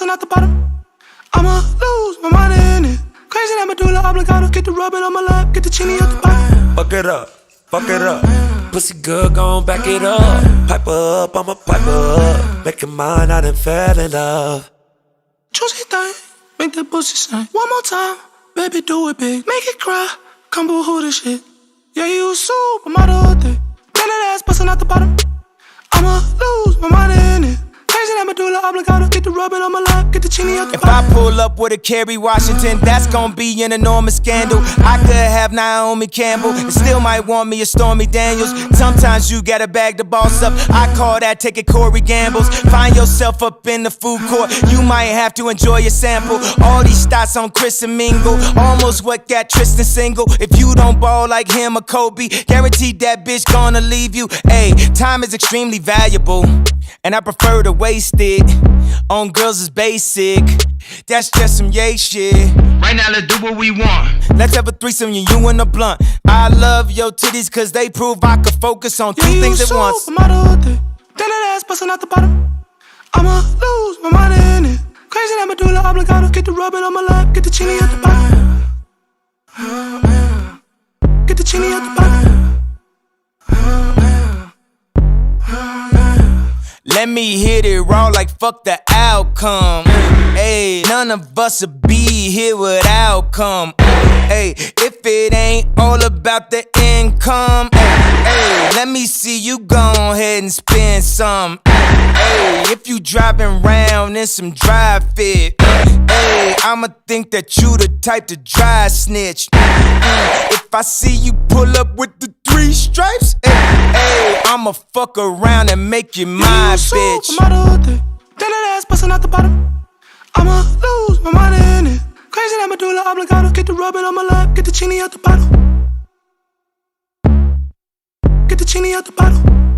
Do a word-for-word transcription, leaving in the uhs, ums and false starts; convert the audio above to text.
bustin' out the bottom. I'ma lose my mind in it. Crazy that medulla oblongata. Get the rubbing on my lap, get the chini out the bottom. Fuck it up, fuck it up. Pussy good, gon' back it up. Pipe up, I'ma pipe up. Make it mine, I done fell in love. Juicy thing, make that pussy sing. One more time, baby, do it big. Make it cry, come boo-hoo this shit. Yeah, you a supermodel thing. Bend that ass, bustin' out the bottom. I'ma lose my mind in it. Crazy that medulla oblongata. Get the rubbing on my lap, get the chini out the If bottom. I pull up with a Kerry Washington, that's gon' be an enormous scandal. I could have Naomi Campbell and still might want me a Stormy Daniels. Sometimes you gotta bag the boss up. I call that taking Corey Gambles. Find yourself up in the food court, you might have to enjoy your sample. All these stats on Chris and Mingle, almost what got Tristan single. If you don't ball like him or Kobe, guaranteed that bitch gonna leave you. Ayy, time is extremely valuable, and I prefer to waste it on girls is basic. That's just some yay shit. Right now, let's do what we want. Let's have a threesome, you, you and a blunt. I love your titties cause they prove I could focus on two yeah, things at once. Supermodel thing. Bend that ass, bustin' out the bottom. I'ma lose my mind in it. Crazy that medulla oblongata. Get the rubbing on my lap, get the chini out the bottom. Get the chini out the bottom. Let me hit it raw like fuck the outcome. Ayy, none of us would be here without come. Ayy, if it ain't all about the income, ayy, let me see you go ahead and spend some. Ayy, if you driving round in some dry fit, ayy, I'ma think that you the type to dry snitch. Mm, if I see you pull up with the three stripes, ayy, ayy, I'ma fuck around and make you my bitch. Supermodel thing. Bend that ass, bustin' out the bottom. I'ma lose my mind in it. Crazy that medulla oblongata. Get the rubbing on my lap, get the chini out the bottle. Get the chini out the bottle.